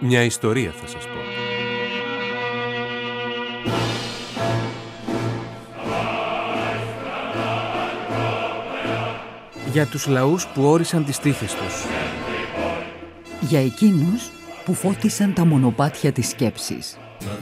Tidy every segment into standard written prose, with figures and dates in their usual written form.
Μια ιστορία θα σας πω. Για τους λαούς που όρισαν τις τύχες τους. Για εκείνους που φώτισαν τα μονοπάτια της σκέψης.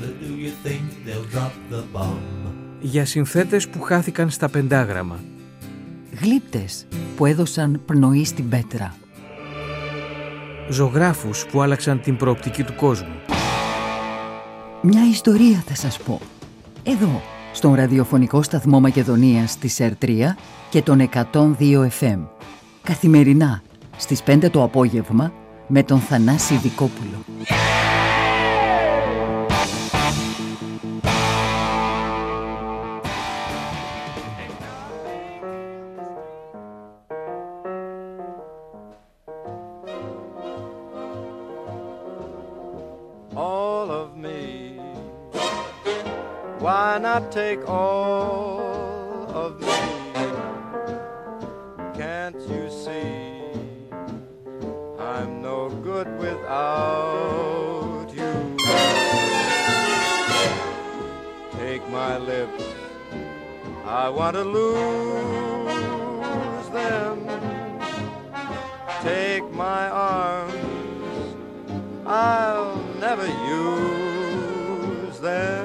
Για συνθέτες που χάθηκαν στα πεντάγραμμα. Γλύπτες που έδωσαν πνοή στην πέτρα. Ζωγράφους που άλλαξαν την προοπτική του κόσμου. Μια ιστορία θα σας πω. Εδώ, στον ραδιοφωνικό σταθμό Μακεδονίας της ΕΡΤΡΙΑ και τον 102 FM. Καθημερινά, στις 5 το απόγευμα, με τον Θανάση Δικόπουλο. All of me, why not take all of me? Can't you see I'm no good without you? Take my lips, I want to lose them. Take my arms, I'll never use them.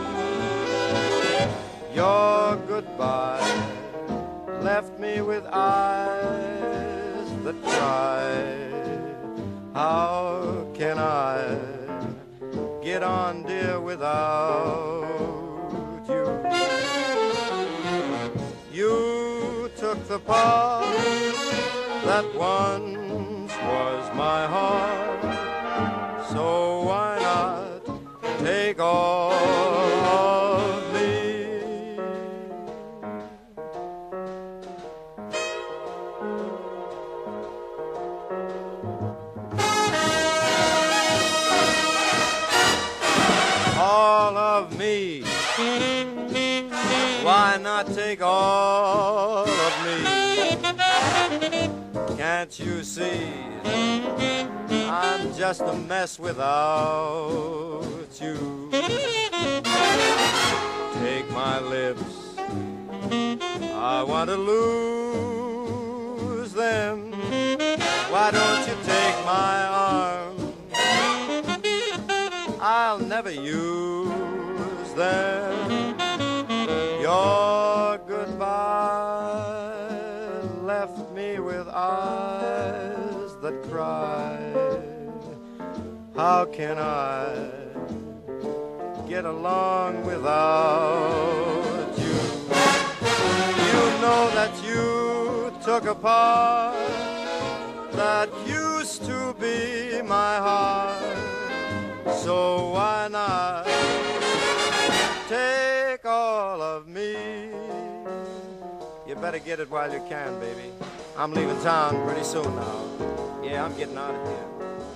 Your goodbye left me with eyes that cry. How can I get on, dear, without you? You took the part that once was my heart. So why not take all of me? All of me. Why not take all of me? Can't you see? I'm just a mess without you. Take my lips, I want to lose them. Why don't you take my arms? I'll never use them. Your goodbye left me with eyes that cry. How can I get along without you? You know that you took a part that used to be my heart. So why not take all of me? You better get it while you can, baby. I'm leaving town pretty soon now. Yeah, I'm getting out of here.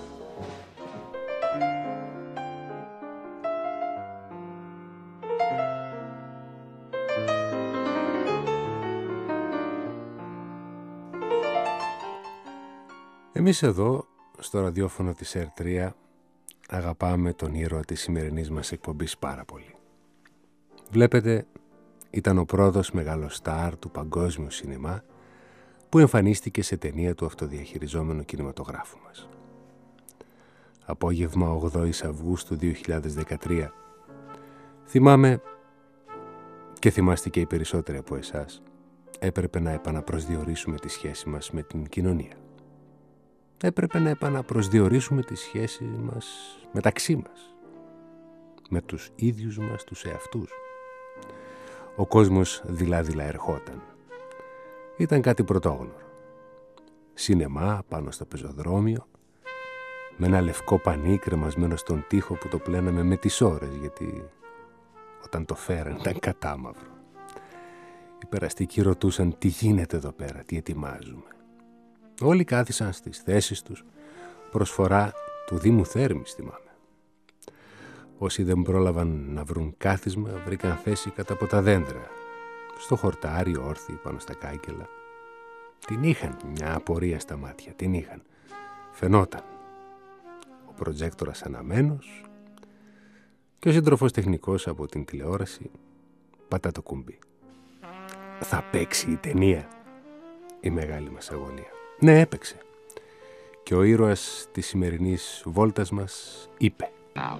Εμείς εδώ, στο ραδιόφωνο της ΕΡΤΡΙΑ, αγαπάμε τον ήρωα της σημερινής μας εκπομπής πάρα πολύ. Βλέπετε, ήταν ο πρώτος μεγάλος στάρ του παγκόσμιου σινεμά που εμφανίστηκε σε ταινία του αυτοδιαχειριζόμενου κινηματογράφου μας. Απόγευμα 8 Αυγούστου 2013. Θυμάμαι, και θυμάστε και οι περισσότεροι από εσάς, έπρεπε να επαναπροσδιορίσουμε τη σχέση μας με την κοινωνία. Έπρεπε να επαναπροσδιορίσουμε τη σχέση μας μεταξύ μας, με τους ίδιους μας τους εαυτούς. Ο κόσμος δειλά-δειλά ερχόταν. Ήταν κάτι πρωτόγνωρο. Σινεμά πάνω στο πεζοδρόμιο, με ένα λευκό πανί κρεμασμένο στον τοίχο που το πλέναμε με τις ώρες, γιατί όταν το φέραν ήταν κατάμαυρο. Οι περαστικοί ρωτούσαν τι γίνεται εδώ πέρα, τι ετοιμάζουμε. Όλοι κάθισαν στις θέσεις τους, προσφορά του Δήμου Θέρμης, θυμάμαι. Όσοι δεν πρόλαβαν να βρουν κάθισμα, βρήκαν θέση κάτω από τα δέντρα, στο χορτάρι, όρθιοι πάνω στα κάγκελα. Την είχαν μια απορία στα μάτια, την είχαν. Φαινόταν. προτζέκτορας αναμένος και ο σύντροφος τεχνικός από την τηλεόραση πατά το κουμπί. Θα παίξει η ταινία, η μεγάλη μας αγωνία. Ναι, έπαιξε. Και ο ήρωας της σημερινής βόλτας μας είπε: Now,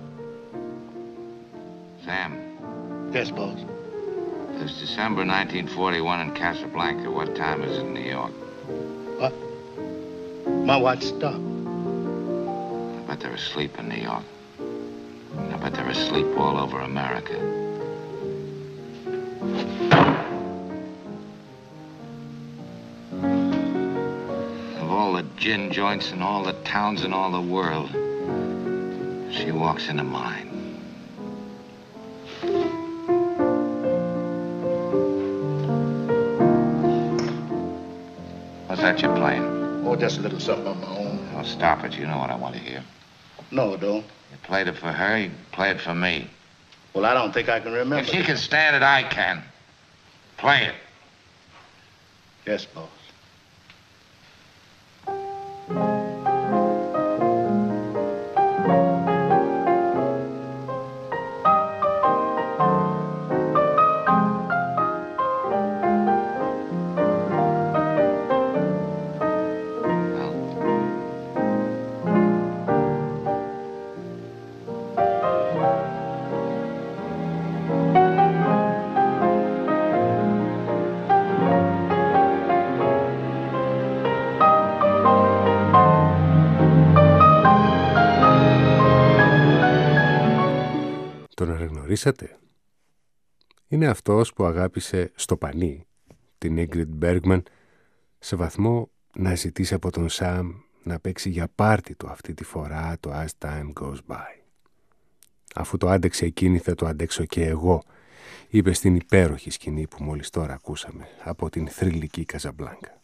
Sam. Yes, boss. It's December 1941 in Casablanca. What time is it in New York? What? My watch stopped. I bet they're asleep in New York. I bet they're asleep all over America. Of all the gin joints in all the towns in all the world, she walks into mine. What's that you're playing? Oh, just a little something on my own. Oh, stop it. You know what I want to hear. No, don't. You played it for her, you play it for me. Well, I don't think I can remember. If she can stand it, I can. Play it. Yes, boss. Τον αναγνωρίσατε? Είναι αυτός που αγάπησε στο πανί την Ingrid Bergman σε βαθμό να ζητήσει από τον Σαμ να παίξει για πάρτι του αυτή τη φορά το As Time Goes By. Αφού το άντεξε εκείνη θα το αντέξω και εγώ, είπε στην υπέροχη σκηνή που μόλις τώρα ακούσαμε από την θρυλική Καζαμπλάνκα.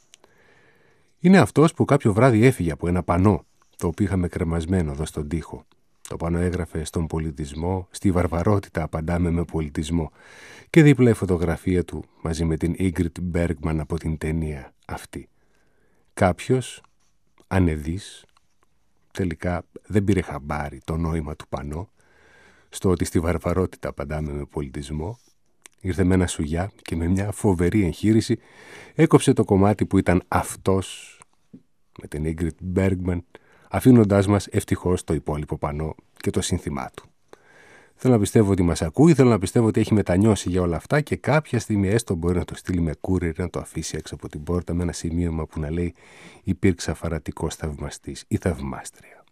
Είναι αυτός που κάποιο βράδυ έφυγε από ένα πανό το οποίο είχαμε κρεμασμένο εδώ στον τοίχο. Το πάνω έγραφε «Στον πολιτισμό, στη βαρβαρότητα απαντάμε με πολιτισμό» και δίπλα η φωτογραφία του μαζί με την Ingrid Bergman από την ταινία αυτή. Κάποιος, ανεδής, τελικά δεν πήρε χαμπάρι το νόημα του πανό, στο ότι στη βαρβαρότητα απαντάμε με πολιτισμό, ήρθε με ένα σουγιά και με μια φοβερή εγχείρηση έκοψε το κομμάτι που ήταν αυτός με την Ingrid Bergman, αφήνοντάς μας ευτυχώς το υπόλοιπο πανό και το σύνθημά του. Θέλω να πιστεύω ότι μας ακούει, θέλω να πιστεύω ότι έχει μετανιώσει για όλα αυτά και κάποια στιγμή έστω μπορεί να το στείλει με courier, να το αφήσει έξω από την πόρτα με ένα σημείωμα που να λέει «Υπήρξα φαρατικός θαυμαστής» ή «θαυμάστρια».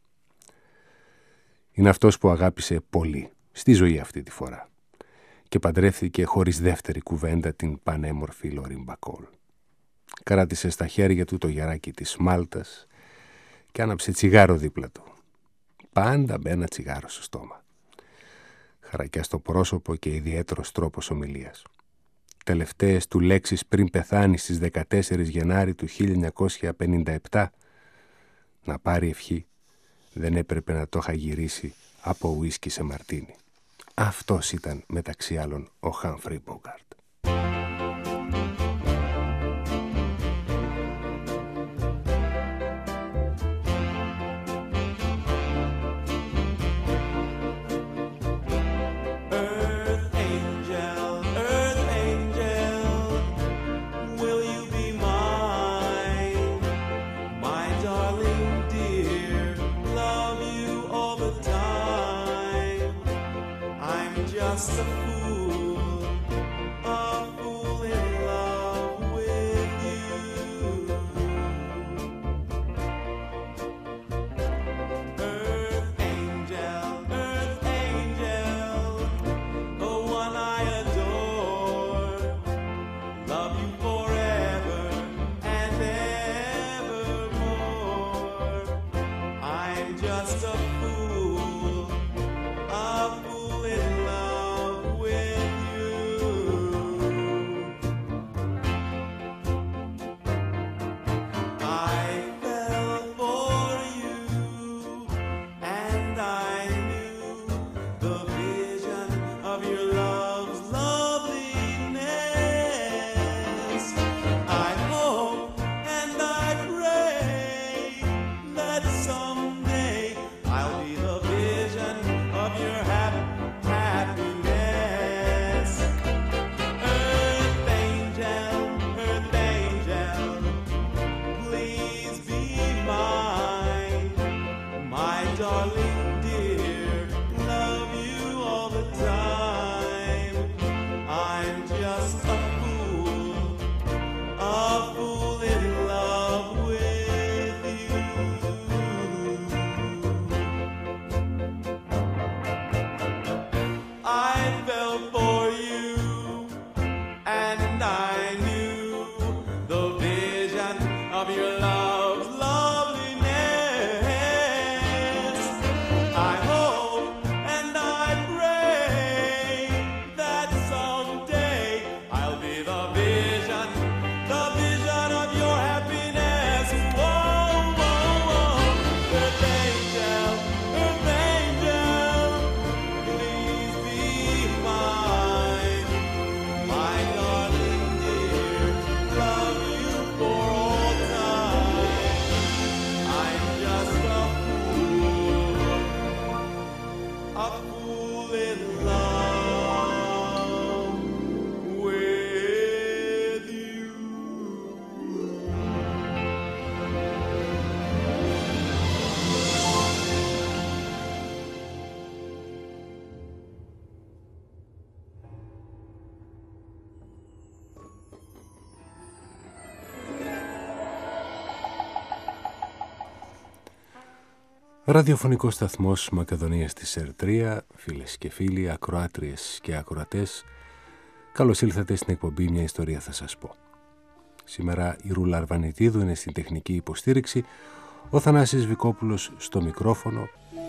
Είναι αυτός που αγάπησε πολύ στη ζωή αυτή τη φορά και παντρεύτηκε χωρίς δεύτερη κουβέντα την πανέμορφη Λωρίν Μπακόλ. Κράτησε στα χέρια του το γεράκι της Μάλτας και άναψε τσιγάρο δίπλα του. Πάντα με ένα τσιγάρο στο στόμα. Χαρακιά στο πρόσωπο και ιδιαίτερος τρόπος ομιλίας. Τελευταίες του λέξεις πριν πεθάνει στις 14 Γενάρη του 1957. Να πάρει ευχή, δεν έπρεπε να το είχα γυρίσει από ουίσκι σε μαρτίνι. Αυτός ήταν μεταξύ άλλων ο Χάμφρι Μπόγκαρτ. Just a fool, a fool in love with you. Earth angel, the one I adore. Love you forever and evermore. I'm just a fool, a fool in love with you. I fell for you and I knew the vision of your love's loveliness. Ραδιοφωνικός σταθμός Μακεδονίας της ΕΡΤΡΙΑ, φίλες και φίλοι, ακροάτριες και ακροατές, καλώς ήλθατε στην εκπομπή «Μια ιστορία θα σας πω». Σήμερα η Ρούλα Αρβανιτίδου είναι στην τεχνική υποστήριξη, ο Θανάσης Βικόπουλος στο μικρόφωνο.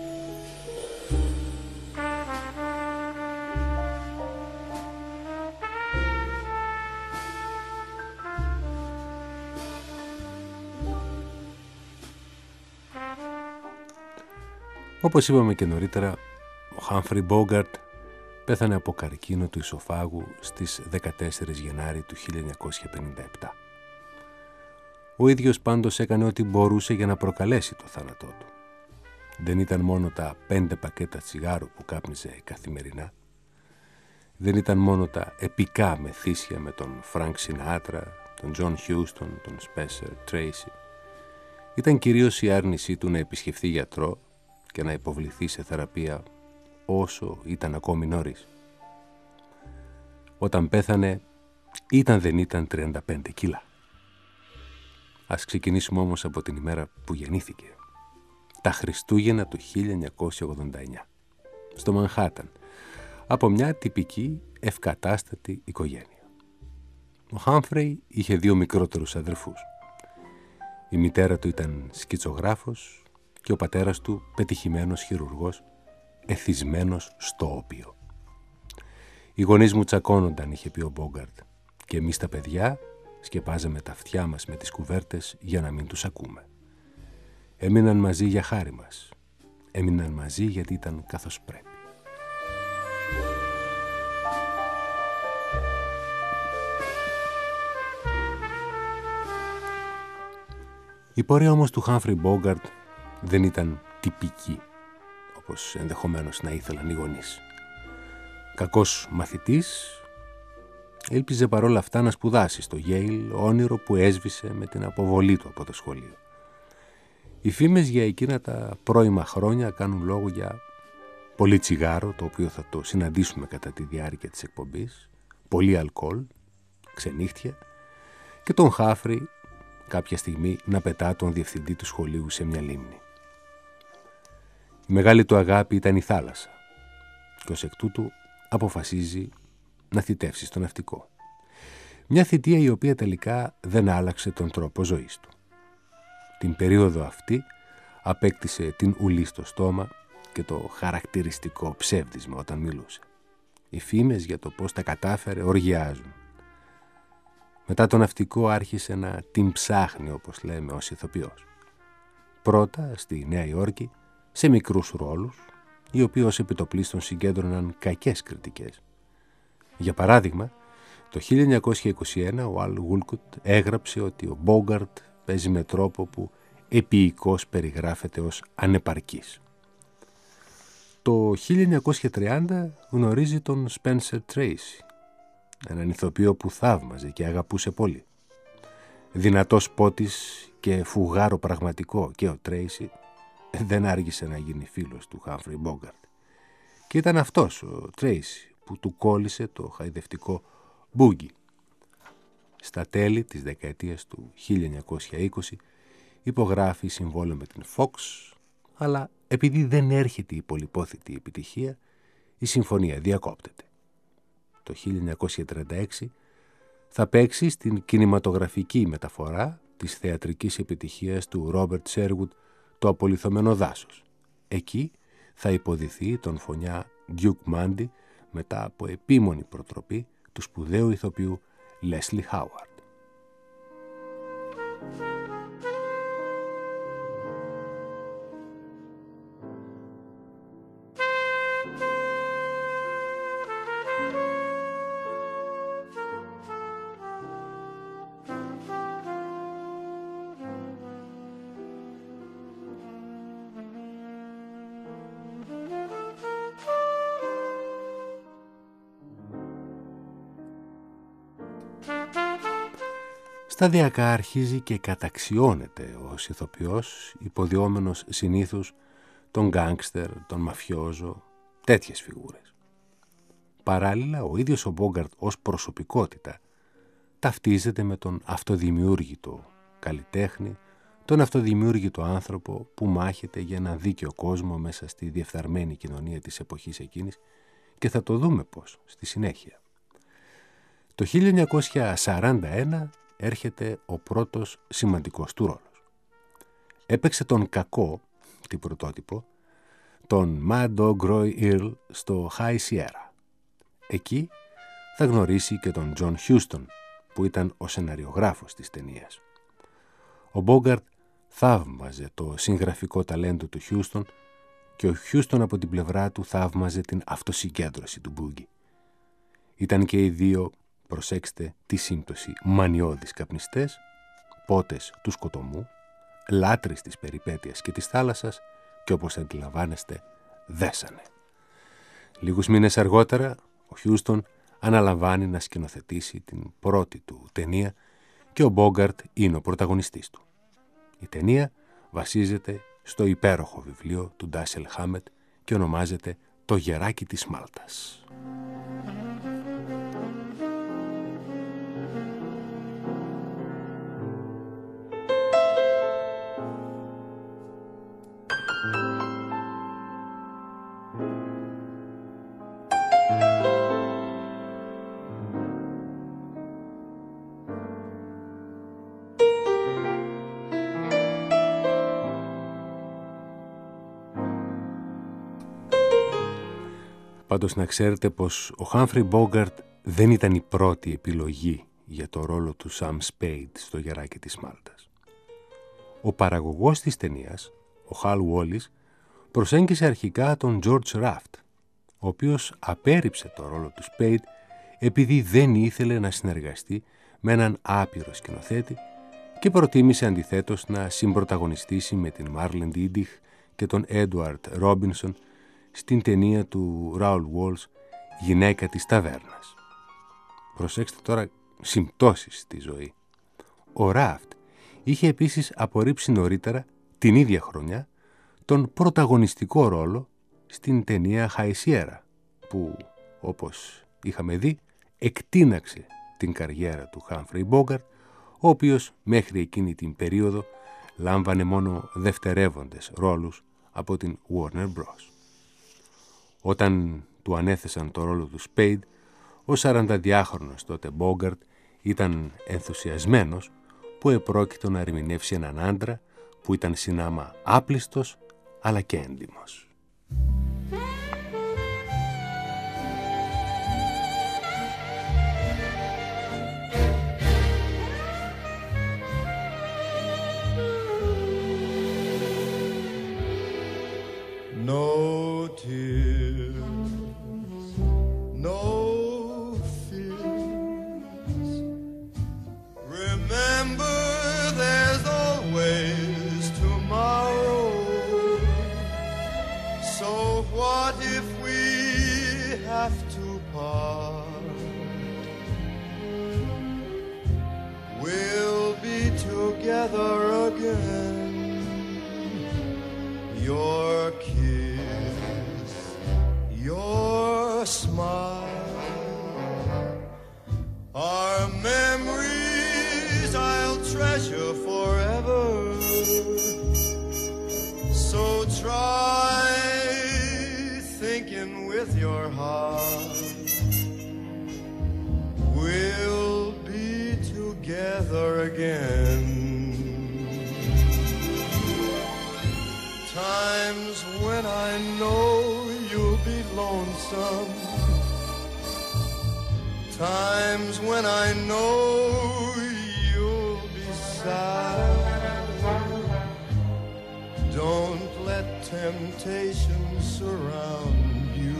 Όπως είπαμε και νωρίτερα, ο Χάμφρι Μπόγκαρτ πέθανε από καρκίνο του ισοφάγου στις 14 Γενάρη του 1957. Ο ίδιος πάντως έκανε ό,τι μπορούσε για να προκαλέσει το θάνατό του. Δεν ήταν μόνο τα 5 πακέτα τσιγάρου που κάπνιζε καθημερινά. Δεν ήταν μόνο τα επικά μεθύσια με τον Φρανκ Σινάτρα, τον Τζον Χιούστον, τον Σπέσερ Τρέισι. Ήταν κυρίως η άρνησή του να επισκεφθεί γιατρό και να υποβληθεί σε θεραπεία όσο ήταν ακόμη νωρίς. Όταν πέθανε, δεν ήταν 35 κιλά. Ας ξεκινήσουμε όμως από την ημέρα που γεννήθηκε. Τα Χριστούγεννα του 1989. Στο Μανχάταν, από μια τυπική ευκατάστατη οικογένεια. Ο Χάμφρι είχε 2 μικρότερους αδερφούς. Η μητέρα του ήταν σκητσογράφος και ο πατέρας του πετυχημένος χειρουργός, εθισμένος στο όπιο. Οι γονείς μου τσακώνονταν, είχε πει ο Μπόγκαρτ, και εμείς τα παιδιά σκεπάζαμε τα αυτιά μας με τις κουβέρτες για να μην τους ακούμε. Έμειναν μαζί για χάρη μας. Έμειναν μαζί γιατί ήταν καθώς πρέπει. Η πορεία όμως του Χάμφρι Μπόγκαρτ δεν ήταν τυπική, όπως ενδεχομένως να ήθελαν οι γονείς. Κακός μαθητής, έλπιζε παρόλα αυτά να σπουδάσει στο Yale, όνειρο που έσβησε με την αποβολή του από το σχολείο. Οι φήμες για εκείνα τα πρώιμα χρόνια κάνουν λόγο για πολύ τσιγάρο, το οποίο θα το συναντήσουμε κατά τη διάρκεια της εκπομπής, πολύ αλκοόλ, ξενύχτια και τον Χάμφρι κάποια στιγμή να πετά τον διευθυντή του σχολείου σε μια λίμνη. Η μεγάλη του αγάπη ήταν η θάλασσα και ως εκ τούτου αποφασίζει να θητεύσει στο ναυτικό. Μια θητεία η οποία τελικά δεν άλλαξε τον τρόπο ζωής του. Την περίοδο αυτή απέκτησε την ουλή στο στόμα και το χαρακτηριστικό ψεύδισμα όταν μιλούσε. Οι φήμες για το πώς τα κατάφερε οργιάζουν. Μετά το ναυτικό άρχισε να την ψάχνει, όπως λέμε, ως ηθοποιός. Πρώτα στη Νέα Υόρκη, σε μικρούς ρόλους, οι οποίοι ως επιτοπλίστων συγκέντρωναν κακές κριτικές. Για παράδειγμα, το 1921 ο Αλ Γούλκουτ έγραψε ότι ο Μπόγκαρτ παίζει με τρόπο που επίοικος περιγράφεται ως ανεπαρκής. Το 1930 γνωρίζει τον Σπένσερ Τρέισι, έναν ηθοποιό που θαύμαζε και αγαπούσε πολύ. Δυνατός πότης και φουγάρο πραγματικό, και ο Τρέισι δεν άργησε να γίνει φίλος του Χάμφρι Μπόγκαρτ. Και ήταν αυτός ο Τρέισι που του κόλλησε το χαϊδευτικό μπούγκι. Στα τέλη της δεκαετίας του 1920 υπογράφει συμβόλαιο με την Fox, αλλά επειδή δεν έρχεται η πολυπόθητη επιτυχία, η συμφωνία διακόπτεται. Το 1936 θα παίξει στην κινηματογραφική μεταφορά της θεατρικής επιτυχίας του Ρόμπερτ Σέργουτ «Το απολιθωμένο δάσος». Εκεί θα υποδηθεί τον φωνιά Duke Mandy μετά από επίμονη προτροπή του σπουδαίου ηθοποιού Leslie Howard. Σταδιακά αρχίζει και καταξιώνεται ως ηθοποιός, υποδιόμενος συνήθως τον γκάνγκστερ, τον μαφιόζο, τέτοιες φιγούρες. Παράλληλα, ο ίδιος ο Μπόγκαρτ ως προσωπικότητα ταυτίζεται με τον αυτοδημιούργητο καλλιτέχνη, τον αυτοδημιούργητο άνθρωπο που μάχεται για ένα δίκαιο κόσμο μέσα στη διεφθαρμένη κοινωνία της εποχής εκείνης, και θα το δούμε πώς στη συνέχεια. Το 1941 έρχεται ο πρώτος σημαντικός του ρόλος. Έπαιξε τον κακό, την πρωτότυπο, τον Mad Dog Roy Earl στο High Sierra. Εκεί θα γνωρίσει και τον John Huston, που ήταν ο σεναριογράφος της ταινίας. Ο Μπόγκαρτ θαύμαζε το συγγραφικό ταλέντο του Huston και ο Huston από την πλευρά του θαύμαζε την αυτοσυγκέντρωση του Boogie. Ήταν και οι δύο, προσέξτε τη σύμπτωση, μανιώδεις καπνιστές, πότες του σκοτωμού, λάτρεις της περιπέτειας και της θάλασσας και, όπως αντιλαμβάνεστε, δέσανε. Λίγους μήνες αργότερα ο Huston αναλαμβάνει να σκηνοθετήσει την πρώτη του ταινία και ο Μπόγκαρτ είναι ο πρωταγωνιστής του. Η ταινία βασίζεται στο υπέροχο βιβλίο του Ντάσελ Χάμετ και ονομάζεται «Το γεράκι της Μάλτας». Πάντως να ξέρετε πως ο Χάμφρι Μπόγκαρτ δεν ήταν η πρώτη επιλογή για το ρόλο του Σαμ Σπέιντ στο γεράκι της Μάλτας. Ο παραγωγός της ταινίας, ο Χαλ Wallis, προσέγγισε αρχικά τον George Raft, ο οποίος απέρριψε το ρόλο του Σπέιντ επειδή δεν ήθελε να συνεργαστεί με έναν άπειρο σκηνοθέτη και προτίμησε αντιθέτως να συμπρωταγωνιστήσει με την Μάρλεν Ντίντιχ και τον Έντουαρντ Ρόμπινσον στην ταινία του Ράουλ Walsh «Γυναίκα της ταβέρνας». Προσέξτε τώρα συμπτώσεις στη ζωή. Ο Ράφτ είχε επίσης απορρίψει νωρίτερα, την ίδια χρονιά, τον πρωταγωνιστικό ρόλο στην ταινία High Sierra, που, όπως είχαμε δει, εκτείναξε την καριέρα του Χάμφρι Μπόγκαρτ, ο οποίος μέχρι εκείνη την περίοδο λάμβανε μόνο δευτερεύοντες ρόλους από την Warner Bros. Όταν του ανέθεσαν το ρόλο του Σπέιντ, ο 42χρονος τότε Μπόγκαρτ ήταν ενθουσιασμένος που επρόκειτο να ερμηνεύσει έναν άντρα που ήταν συνάμα άπλιστος αλλά και έντιμος. No tears, no fears. Remember, there's always tomorrow. So what if we have to part? We'll be together again. Your kiss, your smile are memories I'll treasure forever. So try thinking with your heart. We'll be together again. Times when I know you'll be lonesome. Times when I know you'll be sad. Don't let temptation surround you.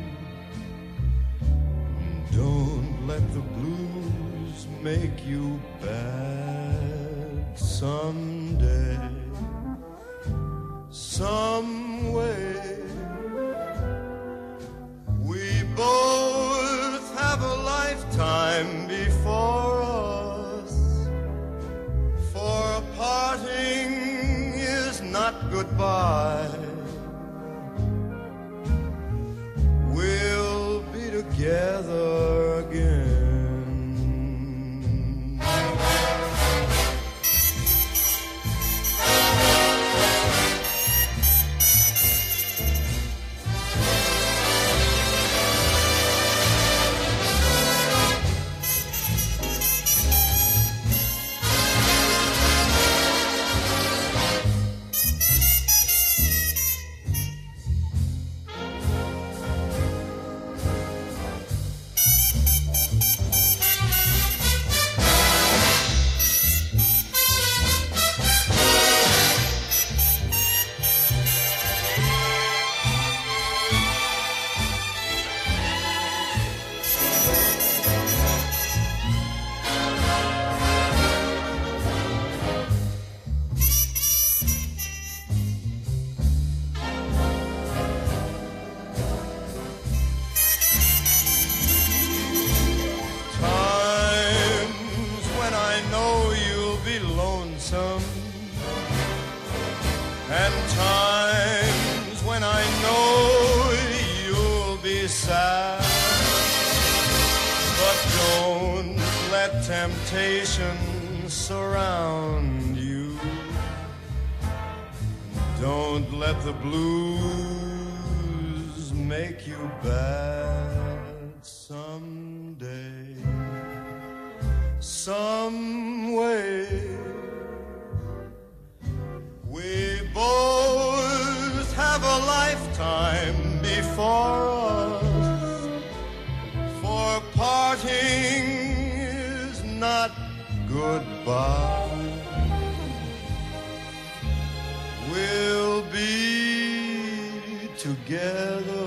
Don't let the blues make you bad someday. Some way we both have a lifetime before us, for a parting is not goodbye. We'll be together again. know you'll be lonesome, and times when I know you'll be sad. But don't let temptation surround you. Don't let the blues make you bad someday. Some way we both have a lifetime before us, for parting is not goodbye. We'll be together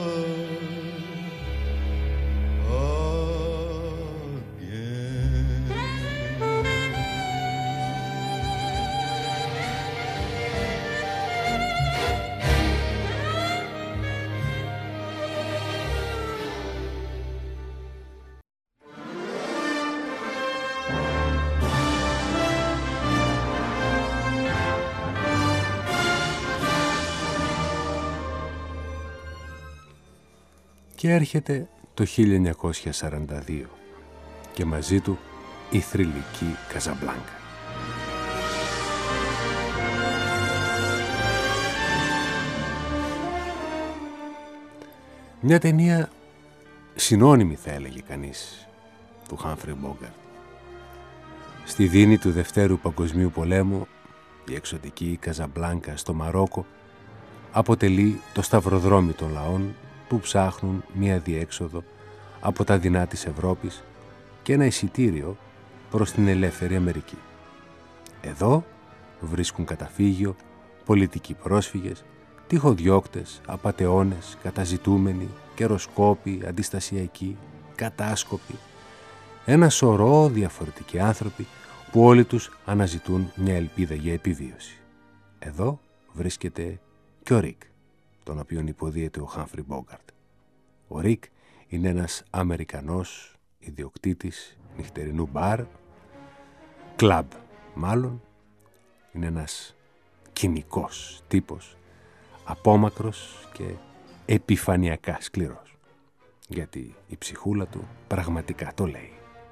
Και έρχεται το 1942 και μαζί του η θρυλική Καζαμπλάνκα. Μια ταινία συνώνυμη, θα έλεγε κανείς, του Χάμφρι Μπόγκαρτ. Στη δίνη του Δευτέρου Παγκοσμίου Πολέμου, η εξωτική Καζαμπλάνκα στο Μαρόκο αποτελεί το σταυροδρόμι των λαών που ψάχνουν μία διέξοδο από τα δεινά της Ευρώπης και ένα εισιτήριο προς την ελεύθερη Αμερική. Εδώ βρίσκουν καταφύγιο πολιτικοί πρόσφυγες, τυχοδιώκτες, απατεώνες, καταζητούμενοι, καιροσκόποι, αντιστασιακοί, κατάσκοποι, ένα σωρό διαφορετικοί άνθρωποι που όλοι τους αναζητούν μια ελπίδα για επιβίωση. Εδώ βρίσκεται και ο Ρικ, τον οποίον υποδίεται ο Χάμφρι Μπόγκαρτ. Ο Ρικ είναι ένας Αμερικανός ιδιοκτήτης νυχτερινού μπαρ, κλαμπ μάλλον, είναι ένας κοινικός τύπος, απόμακρος και επιφανειακά σκληρός, γιατί η ψυχούλα του πραγματικά το λέει.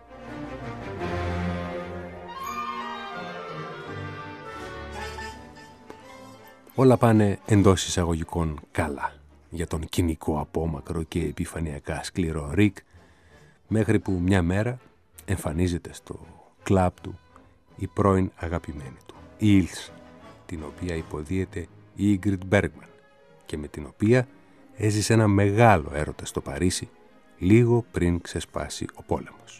Όλα πάνε εντός εισαγωγικών καλά για τον κοινικό απόμακρο και επιφανειακά σκληρό Ρικ, μέχρι που μια μέρα εμφανίζεται στο κλαμπ του η πρώην αγαπημένη του, η Ήλσα, την οποία υποδίεται η Ίγκριντ Μπέργκμαν και με την οποία έζησε ένα μεγάλο έρωτα στο Παρίσι λίγο πριν ξεσπάσει ο πόλεμος.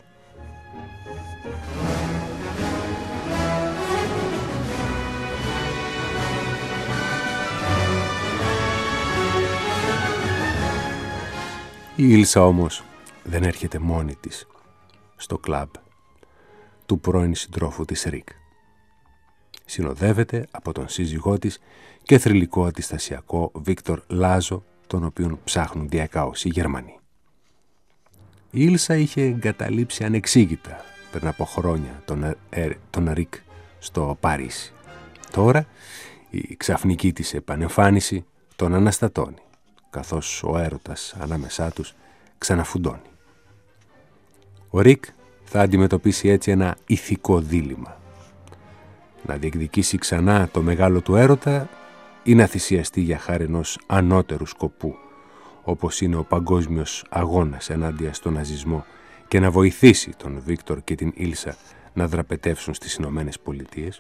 Η Ήλσα όμως δεν έρχεται μόνη της στο κλαμπ του πρώην συντρόφου της Ρικ. Συνοδεύεται από τον σύζυγό της και θρυλικό αντιστασιακό Βίκτορ Λάζο, τον οποίον ψάχνουν διακάως οι Γερμανοί. Η Ήλσα είχε εγκαταλείψει ανεξήγητα πριν από χρόνια τον Ρικ στο Παρίσι. Τώρα η ξαφνική της επανεμφάνιση τον αναστατώνει, καθώς ο έρωτας ανάμεσά τους ξαναφουντώνει. Ο Ρικ θα αντιμετωπίσει έτσι ένα ηθικό δίλημμα. Να διεκδικήσει ξανά το μεγάλο του έρωτα ή να θυσιαστεί για χάρη ενός ανώτερου σκοπού, όπως είναι ο παγκόσμιος αγώνας ενάντια στον ναζισμό, και να βοηθήσει τον Βίκτορ και την Ήλσα να δραπετεύσουν στις Ηνωμένες Πολιτείες.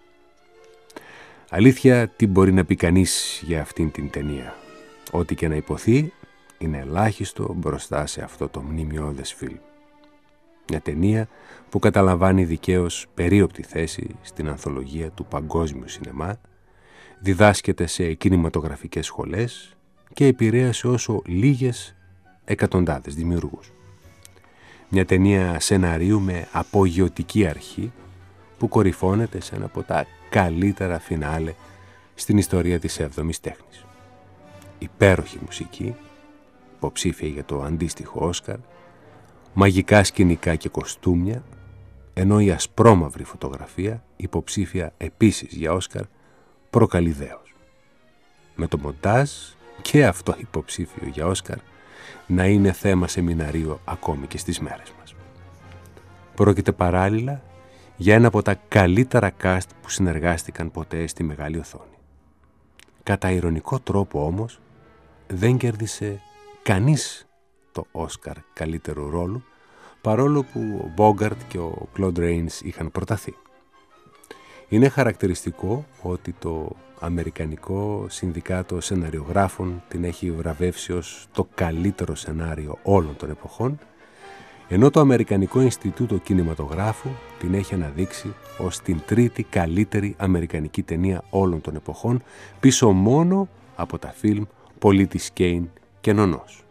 Αλήθεια, τι μπορεί να πει κανείς για αυτήν την ταινία? Ό,τι και να υποθεί είναι ελάχιστο μπροστά σε αυτό το μνημειώδες φιλμ. Μια ταινία που καταλαμβάνει δικαίως περίοπτη θέση στην ανθολογία του παγκόσμιου σινεμά, διδάσκεται σε κινηματογραφικές σχολές και επηρέασε όσο λίγες εκατοντάδες δημιουργούς. Μια ταινία σεναρίου με απογειωτική αρχή που κορυφώνεται σε ένα από τα καλύτερα φινάλε στην ιστορία της 7ης τέχνης. Υπέροχη μουσική, υποψήφια για το αντίστοιχο Όσκαρ, μαγικά σκηνικά και κοστούμια, ενώ η ασπρόμαυρη φωτογραφία, υποψήφια επίσης για Όσκαρ, προκαλεί δέος. Με το μοντάζ και αυτό υποψήφιο για Όσκαρ να είναι θέμα σεμιναρίου ακόμη και στις μέρες μας. Πρόκειται παράλληλα για ένα από τα καλύτερα cast που συνεργάστηκαν ποτέ στη μεγάλη οθόνη. Κατά ειρωνικό τρόπο όμως δεν κέρδισε κανείς το Όσκαρ καλύτερου ρόλου, παρόλο που ο Μπόγκαρτ και ο Κλοντ Ρέινς είχαν προταθεί. Είναι χαρακτηριστικό ότι το Αμερικανικό Συνδικάτο Σεναριογράφων την έχει βραβεύσει ως το καλύτερο σενάριο όλων των εποχών, ενώ το Αμερικανικό Ινστιτούτο Κινηματογράφου την έχει αναδείξει ως την τρίτη καλύτερη αμερικανική ταινία όλων των εποχών, πίσω μόνο από τα φιλμ «Πολίτης Κέιν» και «Νονός».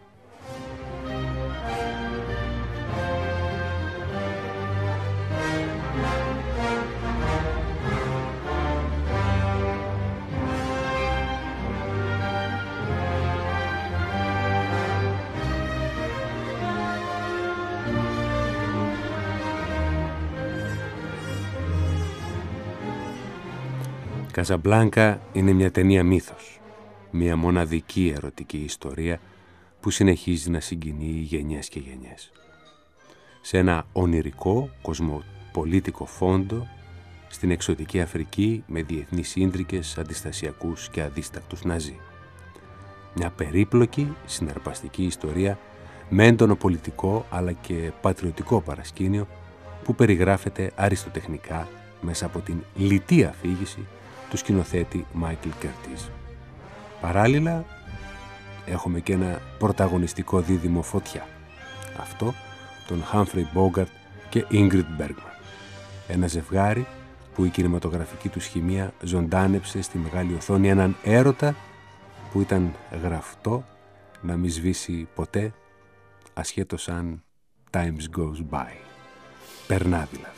Καζαμπλάνκα είναι μια ταινία μύθος, μια μοναδική ερωτική ιστορία που συνεχίζει να συγκινεί γενιές και γενιές. Σε ένα ονειρικό κοσμοπολίτικο φόντο στην εξωτική Αφρική με διεθνείς ίντρικες, αντιστασιακούς και αδίστακτους Ναζί. Μια περίπλοκη, συναρπαστική ιστορία με έντονο πολιτικό αλλά και πατριωτικό παρασκήνιο που περιγράφεται αριστοτεχνικά μέσα από την λιτή αφήγηση του σκηνοθέτη Μάικλ Κέρτις. Παράλληλα, έχουμε και ένα πρωταγωνιστικό δίδυμο φωτιά. Αυτό τον Χάμφρεϊ Μπόγκαρτ και Ίγκριντ Μπέργμαν. Ένα ζευγάρι που η κινηματογραφική του χημεία ζωντάνεψε στη μεγάλη οθόνη έναν έρωτα που ήταν γραφτό να μη σβήσει ποτέ, ασχέτως αν times goes by. Περνά δηλαδή.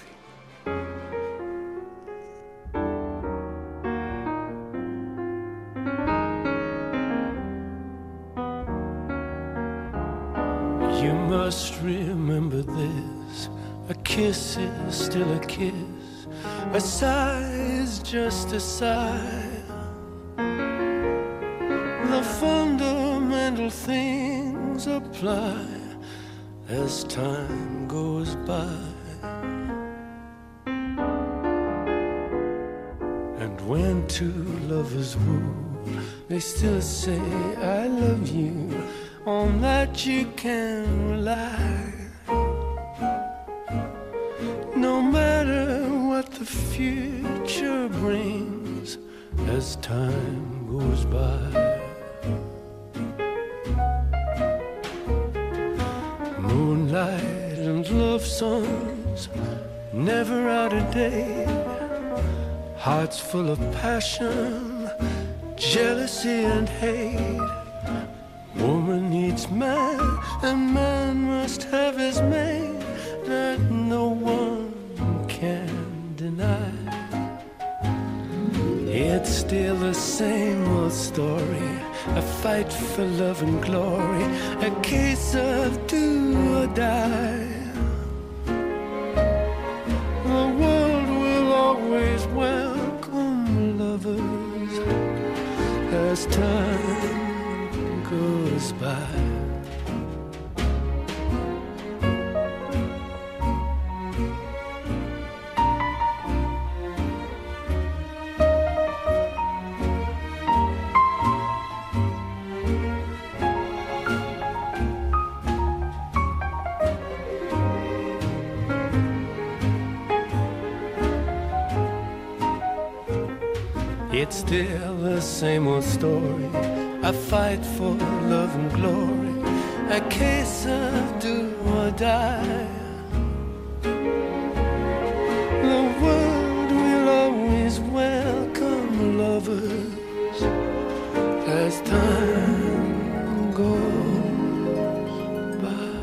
You must remember this. A kiss is still a kiss. A sigh is just a sigh. The fundamental things apply as time goes by. And when two lovers woo, they still say I love you. On that you can rely. No matter what the future brings as time goes by. Moonlight and love songs, never out of date. Hearts full of passion, jealousy and hate. Woman needs man, and man must have his mate, that no one can deny. It's still the same old story, a fight for love and glory, a case of do or die. The world will always welcome lovers as time goes by. It's still the same old story, a fight for love and glory, a case of do or die. The world will always welcome lovers as time goes by.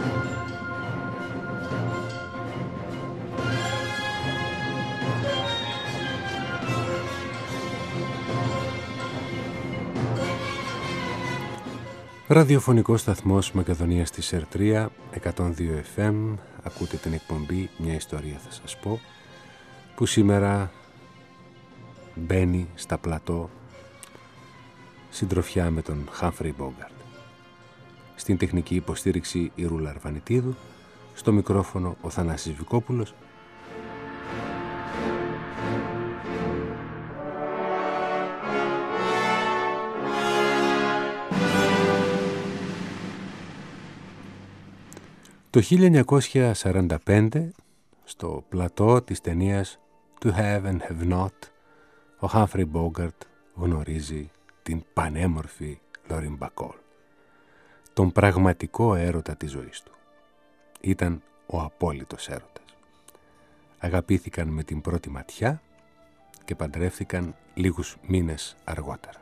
Ραδιοφωνικός σταθμός Μακεδονίας της ΕΡΤΡΙΑ, 102 FM. Ακούτε την εκπομπή «Μια ιστορία θα σας πω», που σήμερα μπαίνει στα πλατό συντροφιά με τον Χάμφρεϊ Μπόγκαρτ. Στην τεχνική υποστήριξη η Ρούλα Αρβανιτίδου, στο μικρόφωνο ο Θανάσης Βικόπουλος. Το 1945, στο πλατό της ταινίας To Have and Have Not, ο Χάμφρεϊ Μπόγκαρτ γνωρίζει την πανέμορφη Λόριν Μπακόλ, τον πραγματικό έρωτα της ζωής του. Ήταν ο απόλυτος έρωτας. Αγαπήθηκαν με την πρώτη ματιά και παντρεύτηκαν λίγους μήνες αργότερα.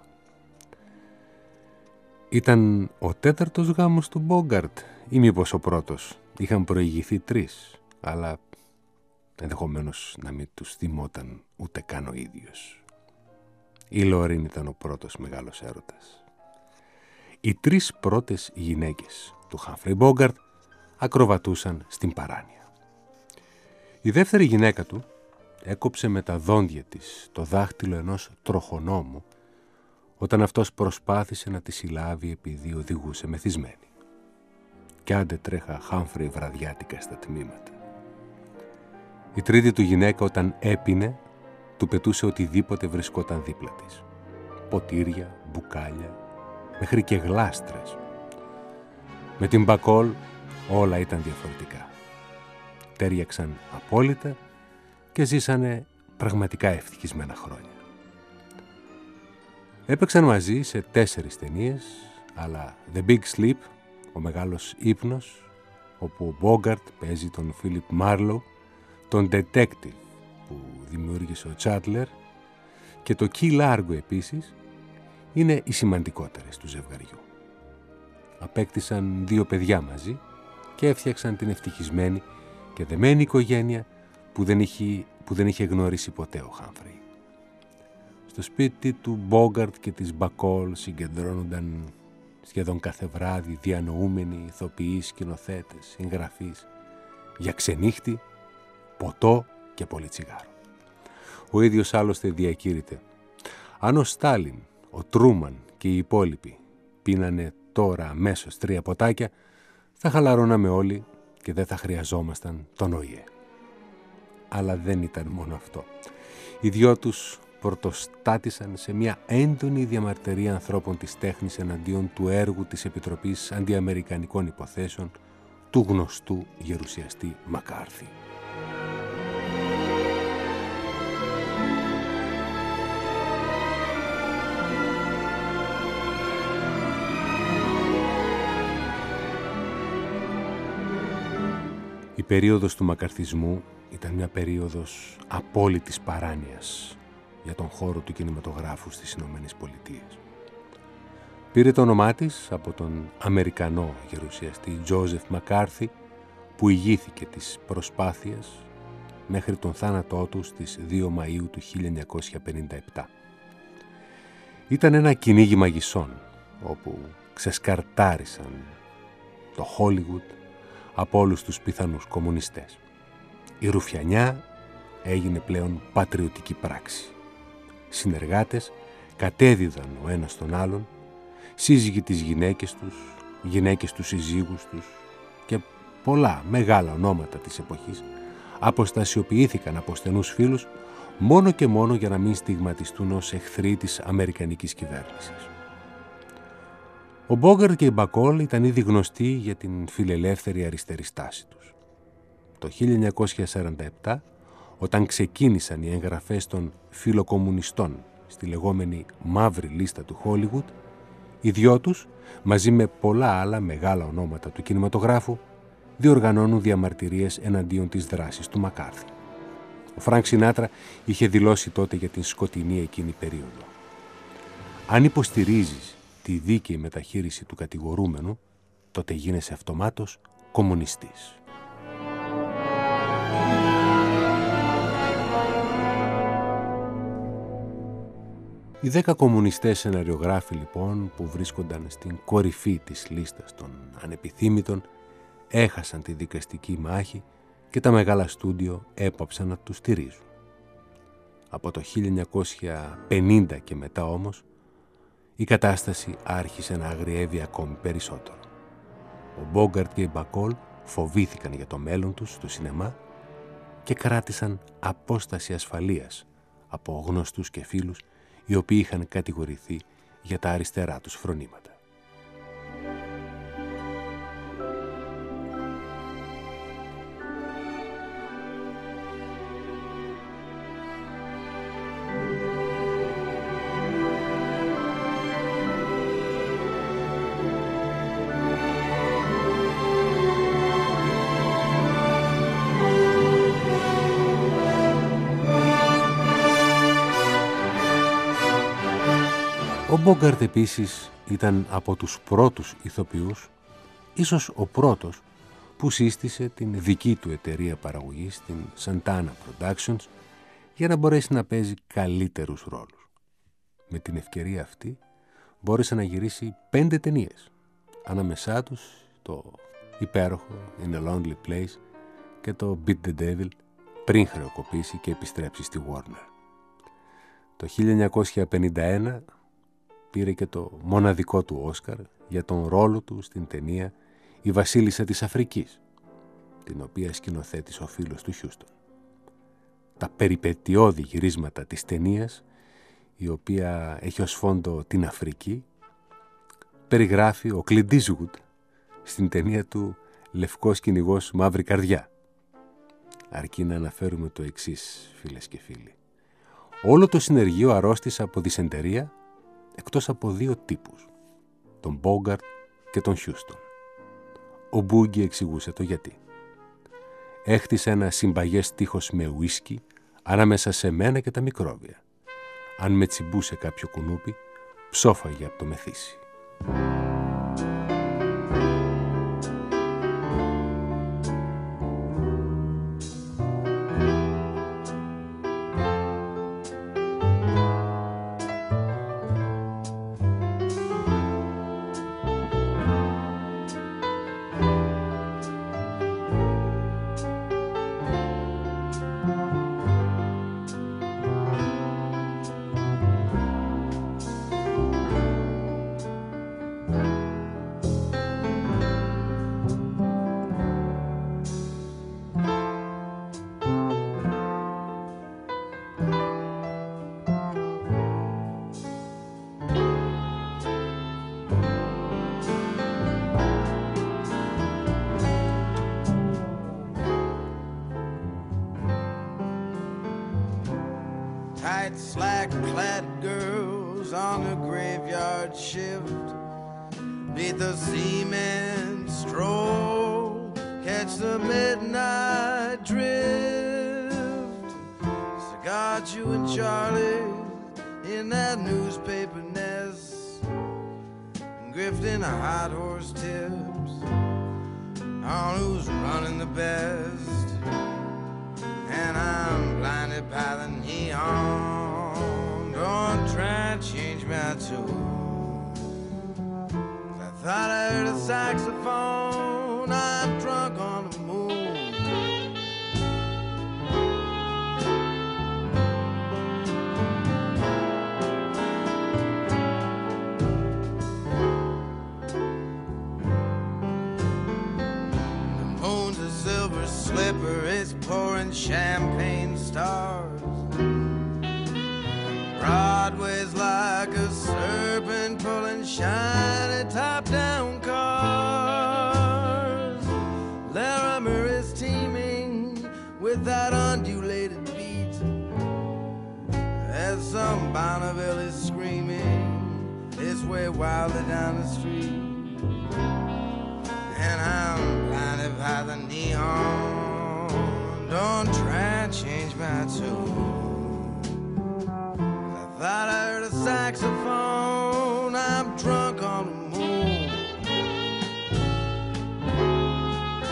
Ήταν ο τέταρτος γάμος του Μπόγκαρτ ή μήπως ο πρώτος? Είχαν προηγηθεί 3, αλλά ενδεχομένως να μην τους θυμόταν ούτε καν ο ίδιος. Η Λόριν ήταν ο πρώτος μεγάλος έρωτας. Οι 3 πρώτες γυναίκες του Χάμφρεϊ Μπόγκαρτ ακροβατούσαν στην παράνοια. Η δεύτερη γυναίκα του έκοψε με τα δόντια της το δάχτυλο ενός τροχονόμου όταν αυτός προσπάθησε να τη συλλάβει επειδή οδηγούσε μεθυσμένη. Κι άντε τρέχα Χάμφρεϊ βραδιάτικα στα τμήματα. Η τρίτη του γυναίκα όταν έπινε, του πετούσε οτιδήποτε βρισκόταν δίπλα της. Ποτήρια, μπουκάλια, μέχρι και γλάστρες. Με την Μπακόλ όλα ήταν διαφορετικά. Τέριαξαν απόλυτα και ζήσανε πραγματικά ευτυχισμένα χρόνια. Έπαιξαν μαζί σε 4 ταινίες, αλλά The Big Sleep, ο μεγάλος ύπνος, όπου ο Μπόγκαρτ παίζει τον Φίλιπ Μάρλο, τον detective που δημιούργησε ο Τσάτλερ, και το Key Largo επίσης, είναι οι σημαντικότερες του ζευγαριού. Απέκτησαν 2 παιδιά μαζί και έφτιαξαν την ευτυχισμένη και δεμένη οικογένεια που δεν είχε γνωρίσει ποτέ ο Χάμφρεϊ. Στο σπίτι του Μπόγκαρτ και της Μπακόλ συγκεντρώνονταν σχεδόν κάθε βράδυ διανοούμενοι, ηθοποιοί, σκηνοθέτες, συγγραφείς, για ξενύχτη, ποτό και πολύ τσιγάρο. Ο ίδιος άλλωστε διακήρυτε: αν ο Στάλιν, ο Τρούμαν και οι υπόλοιποι πίνανε τώρα αμέσως 3 ποτάκια, θα χαλαρώναμε όλοι και δεν θα χρειαζόμασταν τον ΟΗΕ. Αλλά δεν ήταν μόνο αυτό. Οι 2 τους πρωτοστάτησαν σε μια έντονη διαμαρτυρία ανθρώπων της τέχνης εναντίον του έργου της Επιτροπής Αντιαμερικανικών Υποθέσεων του γνωστού γερουσιαστή Μακάρθι. Η περίοδος του μακαρθισμού ήταν μια περίοδος απόλυτης παράνοιας για τον χώρο του κινηματογράφου στις Ηνωμένες Πολιτείες. Πήρε το όνομά της από τον Αμερικανό γερουσιαστή Τζόζεφ Μακάρθι, που ηγήθηκε της προσπάθειας μέχρι τον θάνατό του στις 2 Μαΐου του 1957. Ήταν ένα κυνήγι μαγισσών, όπου ξεσκαρτάρισαν το Χόλιγουντ από όλους τους πιθανούς κομμουνιστές. Η ρουφιανιά έγινε πλέον πατριωτική πράξη. Συνεργάτες κατέδιδαν ο ένας τον άλλον, σύζυγοι τις γυναίκες τους συζύγους τους και πολλά μεγάλα ονόματα της εποχής αποστασιοποιήθηκαν από στενούς φίλους μόνο και μόνο για να μην στιγματιστούν ως εχθροί της αμερικανικής κυβέρνησης. Ο Μπόγκαρτ και η Μπακόλ ήταν ήδη γνωστοί για την φιλελεύθερη αριστερή στάση τους. Το 1947, όταν ξεκίνησαν οι εγγραφές των φιλοκομμουνιστών στη λεγόμενη μαύρη λίστα του Χόλιγουντ, οι 2 τους, μαζί με πολλά άλλα μεγάλα ονόματα του κινηματογράφου, διοργανώνουν διαμαρτυρίες εναντίον της δράσης του Μακάρθι. Ο Φρανκ Σινάτρα είχε δηλώσει τότε για την σκοτεινή εκείνη περίοδο: αν υποστηρίζεις τη δίκαιη μεταχείριση του κατηγορούμενου, τότε γίνεσαι αυτομάτως κομμουνιστής. Οι 10 κομμουνιστές σεναριογράφοι λοιπόν που βρίσκονταν στην κορυφή της λίστας των ανεπιθύμητων έχασαν τη δικαστική μάχη και τα μεγάλα στούντιο έπαψαν να τους στηρίζουν. Από το 1950 και μετά όμως η κατάσταση άρχισε να αγριεύει ακόμη περισσότερο. Ο Μπόγκαρτ και η Μπακόλ φοβήθηκαν για το μέλλον τους στο σινεμά και κράτησαν απόσταση ασφαλείας από γνωστούς και φίλους οι οποίοι είχαν κατηγορηθεί για τα αριστερά τους φρονήματα. Ο Μπόγκαρτ επίσης ήταν από τους πρώτους ηθοποιούς, ίσως ο πρώτος, που σύστησε την δική του εταιρεία παραγωγής, την Santana Productions, για να μπορέσει να παίζει καλύτερους ρόλους. Με την ευκαιρία αυτή μπόρεσε να γυρίσει 5 ταινίες, ανάμεσά τους το υπέροχο In a Lonely Place και το Beat the Devil, πριν χρεοκοπήσει και επιστρέψει στη Warner. Το 1951 πήρε και το μοναδικό του Όσκαρ για τον ρόλο του στην ταινία «Η Βασίλισσα της Αφρικής», την οποία σκηνοθέτησε ο φίλος του Χιούστον. Τα περιπετειώδη γυρίσματα της ταινίας, η οποία έχει ως φόντο την Αφρική, περιγράφει ο Κλιντ Ίσουντ στην ταινία του «Λευκός κυνηγός μαύρη καρδιά». Αρκεί να αναφέρουμε το εξής, φίλες και φίλοι. Όλο το συνεργείο αρρώστησε από δυσεντερία, εκτός από 2 τύπους, τον Μπόγκαρτ και τον Χιούστον. Ο Μπούγκι εξηγούσε το γιατί. Έχτισε ένα συμπαγές τείχος με ουίσκι ανάμεσα σε μένα και τα μικρόβια. Αν με τσιμπούσε κάποιο κουνούπι, ψόφαγε από το μεθύσι. Slack-clad girls on a graveyard shift, beat the seamen stroll, catch the midnight drift. Cigar chewing Charlie in that newspaper nest, grifting hot horse tips on who's running the best. And I'm blinded by the neon. Don't try and change my tune. I thought I heard a saxophone. I'm drunk on the moon. The moon's a silver slipper. It's pouring champagne stars. Broadway's like a serpent pulling shiny top-down cars. Larimer is teeming with that undulated beat as some Bonneville is screaming its way wildly down the street. And I'm blinded by the neon. Don't try and change my tune. Thought I heard a saxophone. I'm drunk on the moon.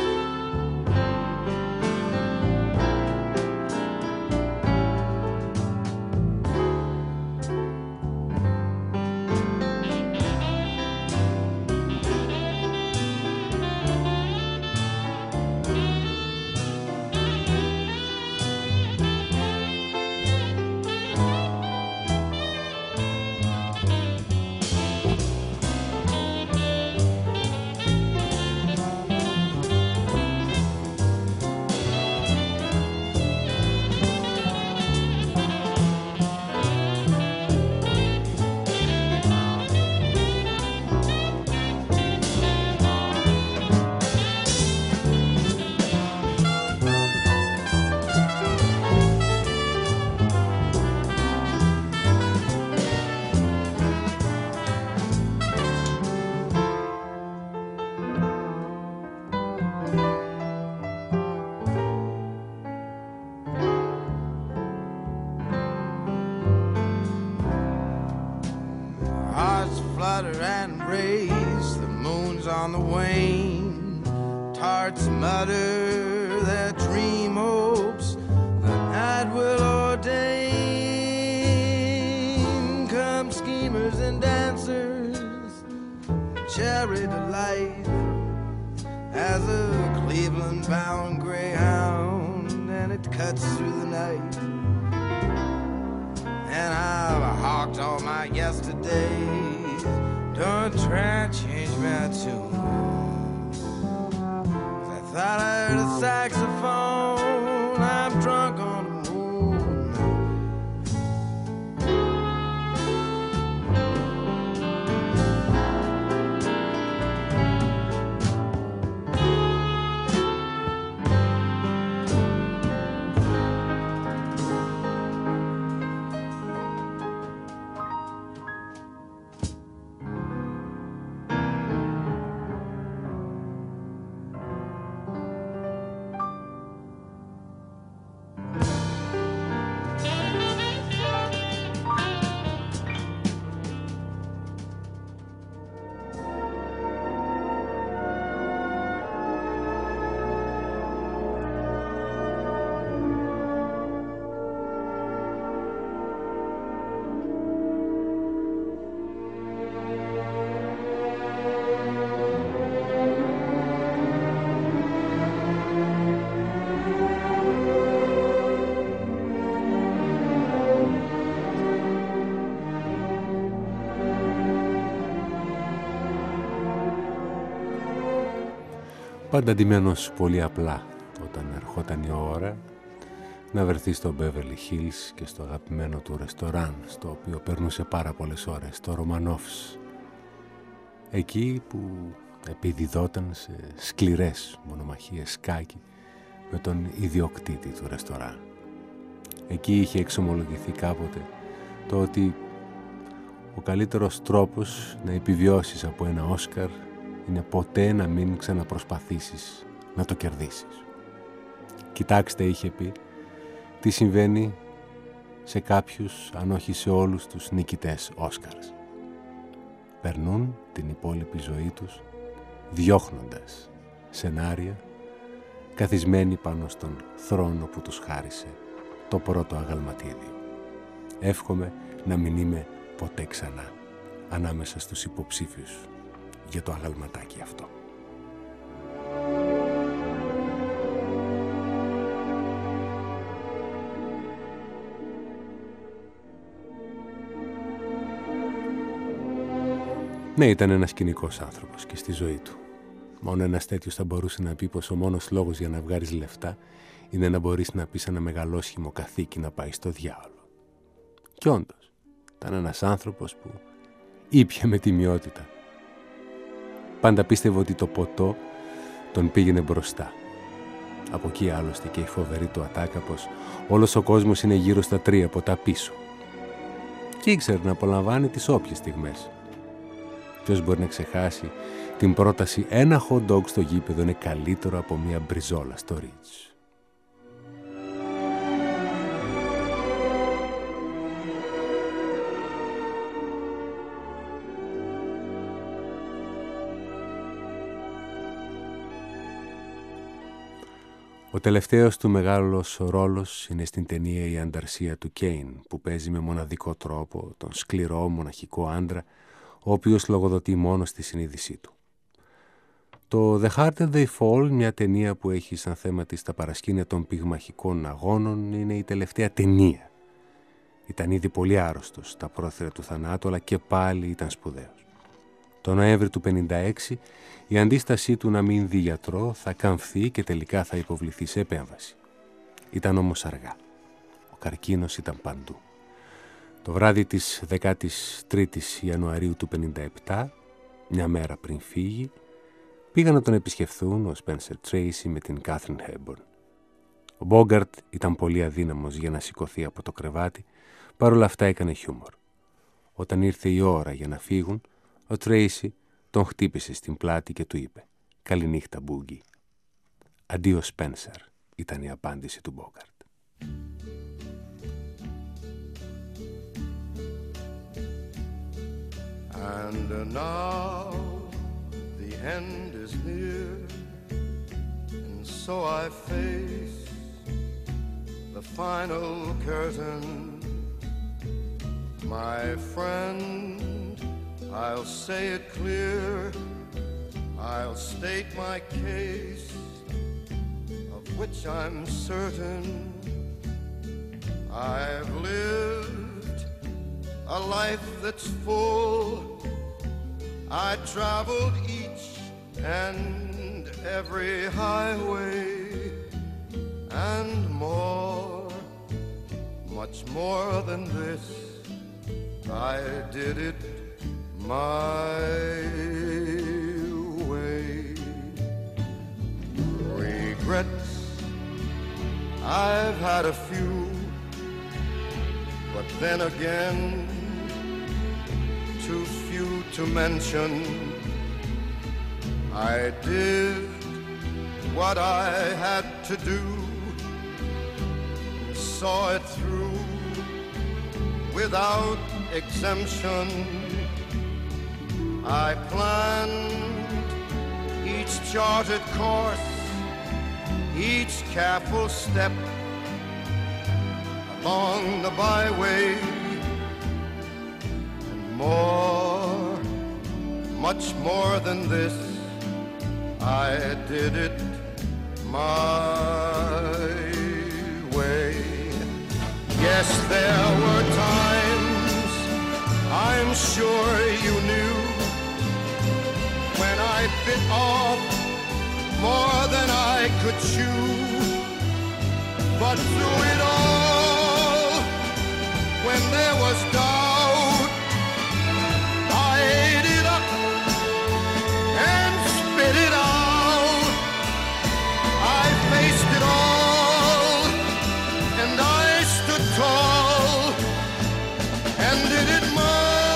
poets mutter their dream hopes the night will ordain. Come schemers and dancers, cherry delight as a Cleveland-bound greyhound, and it cuts through the night. And I've hawked all my yesterdays, don't try to change my tune. I thought I heard a saxophone, I'm drunk on the moon. Πάντα ντυμένος πολύ απλά όταν ερχόταν η ώρα να βρεθεί στο Beverly Hills και στο αγαπημένο του ρεστοράν, στο οποίο περνούσε πάρα πολλές ώρες, το Romanovs. Εκεί που επιδιδόταν σε σκληρές μονομαχίες σκάκι με τον ιδιοκτήτη του ρεστοράν. Εκεί είχε εξομολογηθεί κάποτε το ότι ο καλύτερος τρόπος να επιβιώσεις από ένα Όσκαρ είναι ποτέ να μην ξαναπροσπαθήσεις να το κερδίσεις. Κοιτάξτε, είχε πει, τι συμβαίνει σε κάποιους, αν όχι σε όλους τους νικητές Όσκαρς. Περνούν την υπόλοιπη ζωή τους διώχνοντας σενάρια, καθισμένοι πάνω στον θρόνο που τους χάρισε το πρώτο αγαλματίδιο. Εύχομαι να μην είμαι ποτέ ξανά ανάμεσα στους υποψήφιους για το αγαλματάκι αυτό. Ναι, ήταν ένας κοινικός άνθρωπος και στη ζωή του. Μόνο ένας τέτοιος θα μπορούσε να πει πως ο μόνος λόγος για να βγάλεις λεφτά είναι να μπορείς να πεις ένα μεγαλόσχημο καθήκη να πάει στο διάολο. Κι όντως, ήταν ένας άνθρωπος που ήπια με τιμιότητα. Πάντα πίστευε ότι το ποτό τον πήγαινε μπροστά. Από εκεί άλλωστε και η φοβερή του ατάκα πως όλος ο κόσμος είναι γύρω στα 3 ποτά πίσω. Και ήξερε να απολαμβάνει τις όποιες στιγμές. Ποιος μπορεί να ξεχάσει την πρόταση ένα hot dog στο γήπεδο είναι καλύτερο από μια μπριζόλα στο Ritz. Ο τελευταίος του μεγάλος ρόλος είναι στην ταινία «Η ανταρσία του Κέιν», που παίζει με μοναδικό τρόπο τον σκληρό μοναχικό άντρα, ο οποίος λογοδοτεί μόνο στη συνείδησή του. Το «The Harder They Fall», μια ταινία που έχει σαν θέμα της τα παρασκήνια των πυγμαχικών αγώνων, είναι η τελευταία ταινία. Ήταν ήδη πολύ άρρωστος στα πρόθυρα του θανάτου, αλλά και πάλι ήταν σπουδαίος. Το Νοέμβρη του 1956 η αντίστασή του να μην δει γιατρό θα καμφθεί και τελικά θα υποβληθεί σε επέμβαση. Ήταν όμως αργά. Ο καρκίνος ήταν παντού. Το βράδυ της 13ης Ιανουαρίου του 1957, μια μέρα πριν φύγει, πήγαν να τον επισκεφθούν ο Spencer Tracy με την Katharine Hepburn. Ο Bogart ήταν πολύ αδύναμος για να σηκωθεί από το κρεβάτι, παρόλα αυτά έκανε χιούμορ. Όταν ήρθε η ώρα για να φύγουν, ο Tracy τον χτύπησε στην πλάτη και του είπε «Καληνύχτα, Μπούγκι». «Αντίο, Spencer», ήταν η απάντηση του Bogart. And now the end is near. So I face the final curtain. My friend, I'll say it clear, I'll state my case, of which I'm certain. I've lived a life that's full. I traveled each and every highway and more, much more than this. I did it my way. Regrets, I've had a few, but then again, too few to mention. I did what I had to do, saw it through without exemption. I planned each charted course, each careful step along the byway, and more, much more than this, I did it my way. Yes, there were times, I'm sure you knew, when I bit off more than I could chew. But through it all, when there was doubt, I ate it up and spit it out. I faced it all, and I stood tall and did it my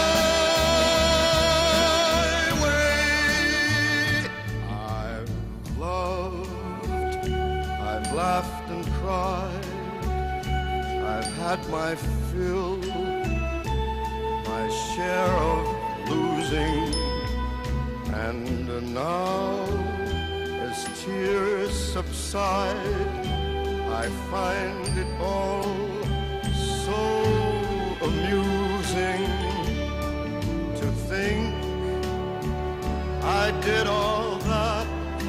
way. I've loved, I've laughed and cried, I've had my fill, my share of losing, and now as tears subside, I find it all so amusing to think I did all that,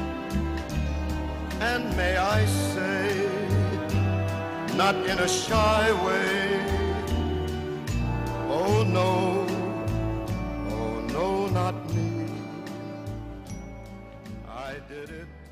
and may I say, not in a shy way, oh no, not me, I did it